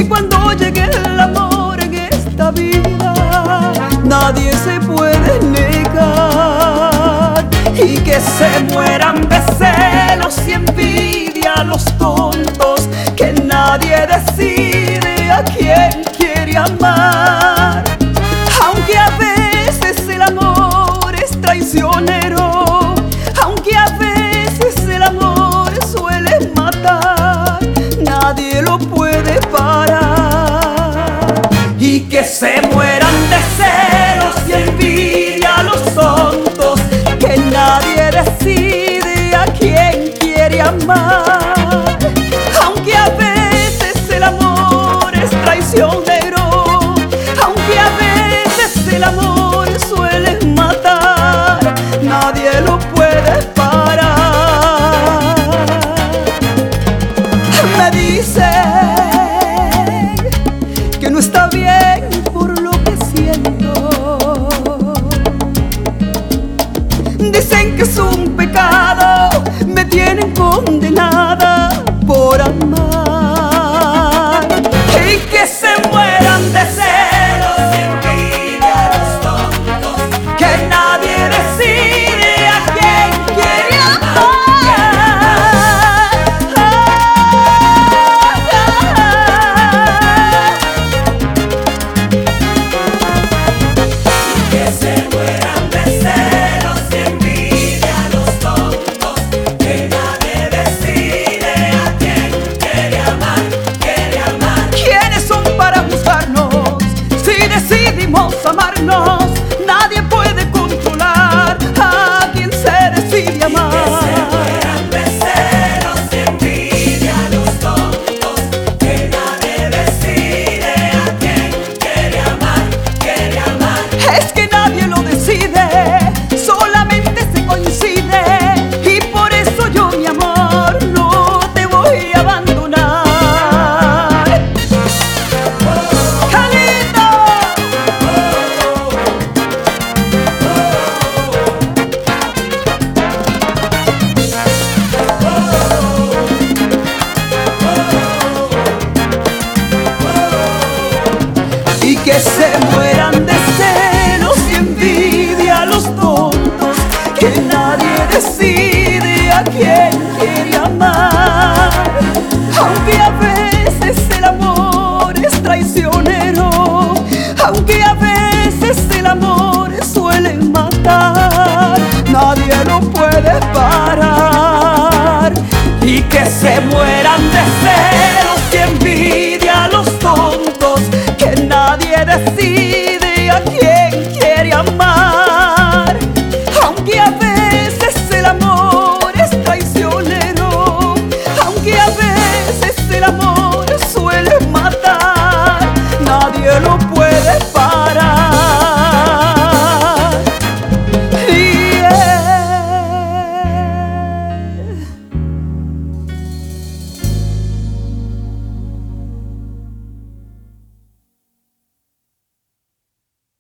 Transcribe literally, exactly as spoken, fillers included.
Y cuando llegue el amor en esta vida, nadie se puede negar. Y que se mueran de celos y envidia los tontos, que nadie decide a quién quiere amar. Aunque a veces el amor es traicionero, aunque a veces el amor suele matar, nadie lo puede parar. Y que se mueran de celos y envidia los tontos, que nadie decide a quién quiere amar. Aunque a veces el amor es traicionero, aunque a veces el amor suele matar, nadie lo puede parar. Me dicen que no está bien por lo que siento, dicen que es un pecado, me tienen condenada por amar. Y que se mueran de celos y envidia los tontos, que nadie decide a quién quiere amar. Y que se mueran de celos y envidia los tontos, que nadie decide a quién quiere amar, quiere amar. ¿Quiénes son para juzgarnos si decidimos amarnos? Nadie puede controlar a quien se decide amar. Que se mueran de celos y envidia los tontos, que nadie decide a quién quiere amar, quiere amar. Es que nadie lo decide, solamente se coincide. Y por eso yo, mi amor, no te voy a abandonar. ¡Qué lindo! Y que se mueran de celos y envidia los tontos, que nadie decide a quién quiere amar. Aunque a veces el amor es traicionero, aunque a veces el amor suele matar, nadie lo puede parar. Y que se mueran de celos y envidia los tontos, que nadie decide